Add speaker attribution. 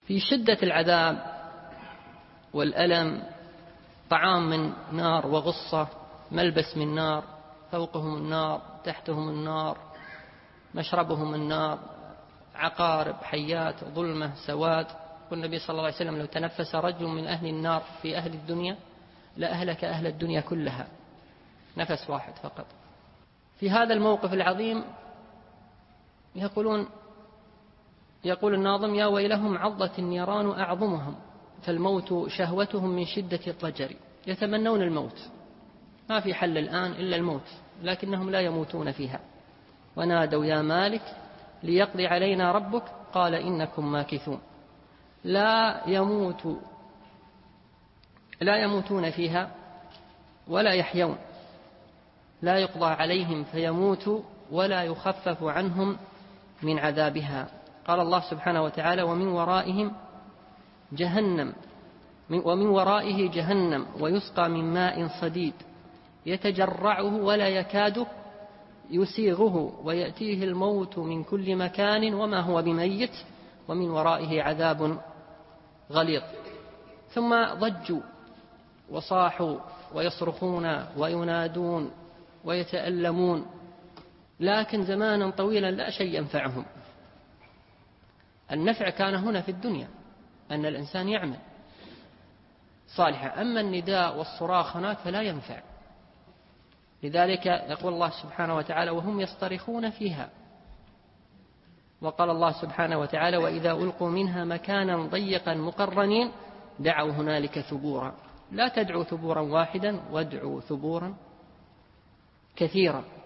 Speaker 1: في شدة العذاب والألم، طعام من نار وغصة، ملبس من نار، فوقهم النار تحتهم النار، مشربهم النار، عقارب، حيات، ظلمة، سواد. والنبي صلى الله عليه وسلم: لو تنفس رجل من أهل النار في أهل الدنيا لأهلك أهل الدنيا كلها، نفس واحد فقط. في هذا الموقف العظيم يقول الناظم: يا ويلهم عضت النيران أعظمهم، فالموت شهوتهم من شدة الضجر. يتمنون الموت، ما في حل الآن إلا الموت، لكنهم لا يموتون فيها. ونادوا: يا مالك ليقضي علينا ربك، قال إنكم ماكثون. لا يموتون فيها ولا يحيون، لا يقضى عليهم فيموتوا ولا يخفف عنهم من عذابها. قال الله سبحانه وتعالى: ومن ورائه جهنم ويسقى من ماء صديد يتجرعه ولا يكاد يسيغه ويأتيه الموت من كل مكان وما هو بميت ومن ورائه عذاب غليظ. ثم ضجوا وصاحوا ويصرخون وينادون ويتألمون، لكن زمانا طويلا لا شيء ينفعهم. النفع كان هنا في الدنيا، أن الإنسان يعمل صالحا، أما النداء والصراخ هناك فلا ينفع. لذلك يقول الله سبحانه وتعالى: وهم يصطرخون فيها. وقال الله سبحانه وتعالى: وإذا ألقوا منها مكانا ضيقا مقرنين دعوا هنالك ثبورا. لا تدعوا ثبورا واحدا، وادعوا ثبورا كثيرا.